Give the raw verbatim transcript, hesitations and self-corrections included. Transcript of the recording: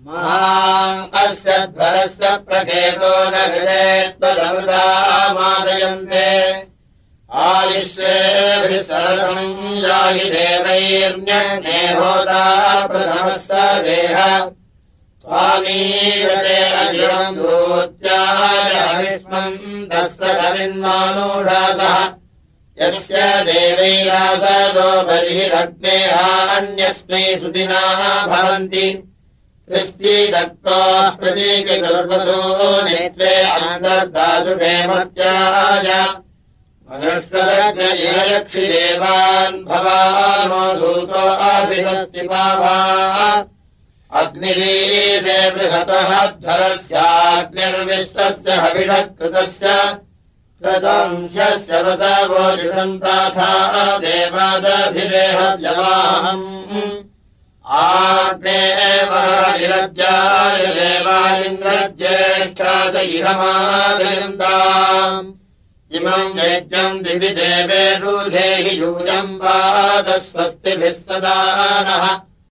महाम् अस्य ध्वरस्य प्रकेतो न गृहे त्वदमृतामादयन्ते आविश्वेभिः सरसम् याहि देवैर्न्यग्ने होता प्रथमः स देह त्वामीरते अजुरम् दूत्याय अविष्मन्तः सदमिन्मानुषासः यस्य देवैरासदो बलिरग्नेहान्यस्मै सुदिनाः भवन्ति त्रिस्तीदत्तोः प्रतीकगर्भसो नेत्वे अन्तर्दासुषे मर्त्याय मनुष्यदग्नयक्षिदेवान् भवानो दूतो अभिनस्तिपावा अग्निरीसे बृहतः ध्वरस्याग्निर्विश्वस्य हविषकृतस्य कृतंह्यस्य वसवो जुषन्ताथा देवादधिरेहव्यवाहम् आग्ने वरविरज्याय देवालिन्द्रज्येष्ठास इहमादयन्ताम् इमम् यज्ञम् दिवि देवेषु धेहि यूयम् वादस्वस्तिभिः सदा नः